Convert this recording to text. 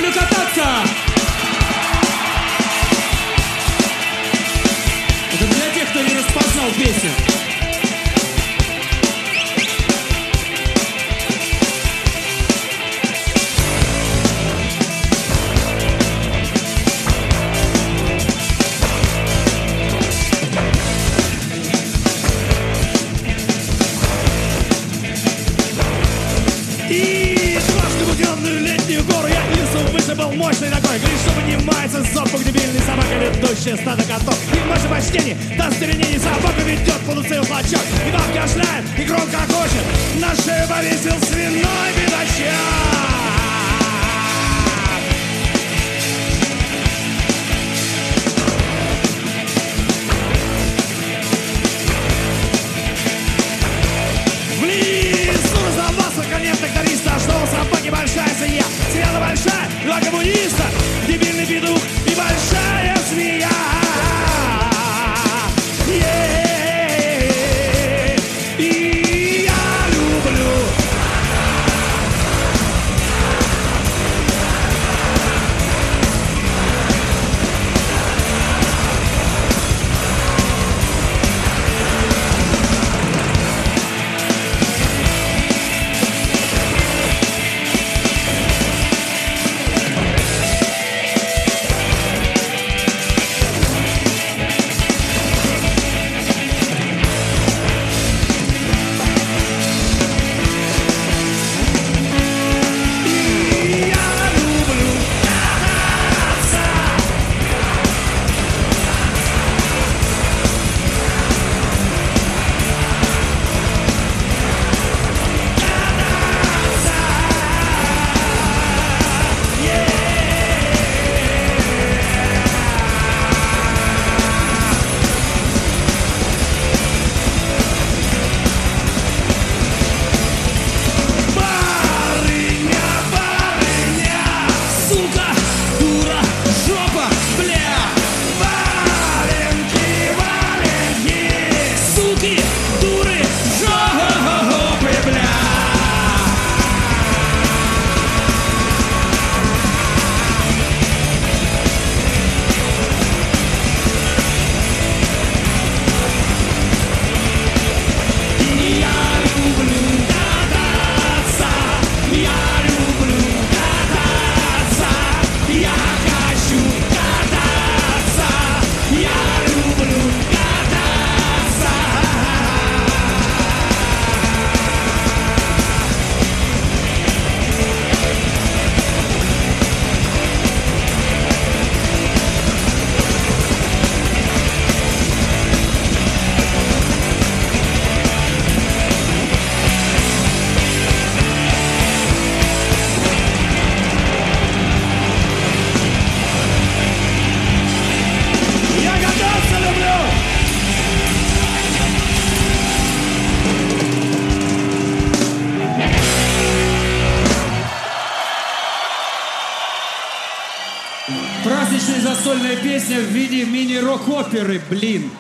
люблю кататься. Это для тех, кто не распознал песню. И дважды буденную летнюю гору я лесу высыпал мощный такой. Говорит, что поднимается зов погребильной собака, ведущая стадо котов. И в наше почтение до стеренения собака ведет полуцел клочок. И баб кашляет, и громко хочет. На шею повесил свиной бедочок. Конец тракториста, что у собаки большая свинья. Свинья большая, два коммуниста, дебильный петух и большая свинья. И я люблю. Праздничная застольная песня в виде мини-рок-оперы, блин.